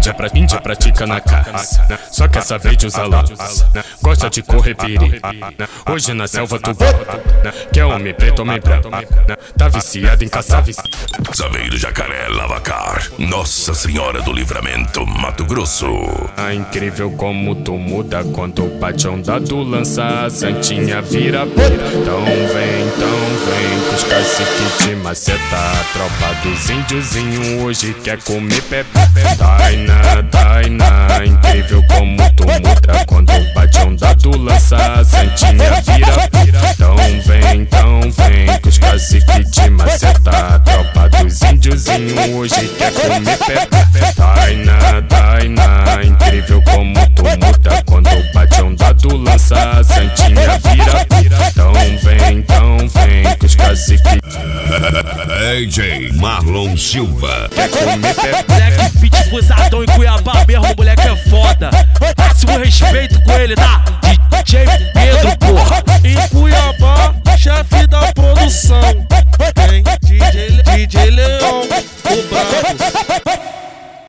índia pratica na caça, só quer saber de usar lança, gosta de correr perigo. Hoje na selva tu quer homem preto, homem branco, tá viciado em caçar. Saveiro Jacaré Lavacar, Nossa Senhora do Livramento, Mato Grosso. É incrível como tu muda quando bate a onda do lança, a santinha vira. Então vem, que os caciques de maceta. A tropa dos índiozinho hoje quer comer pepe. Taina, incrível como tu muda quando bate a onda do lança, a santinha vira. Então vem, que os caciques de maceta. A tropa dos índiozinho hoje quer comer pepe. Taina, incrível como tu muda quando bate a onda do lança, a santinha vira. Então vem, que os caciques DJ Marlon Silva. quer comer pepe. Moleque fit fusadão em Cuiabá mesmo, moleque é foda. Máximo respeito com ele, tá? DJ Pedro, porra.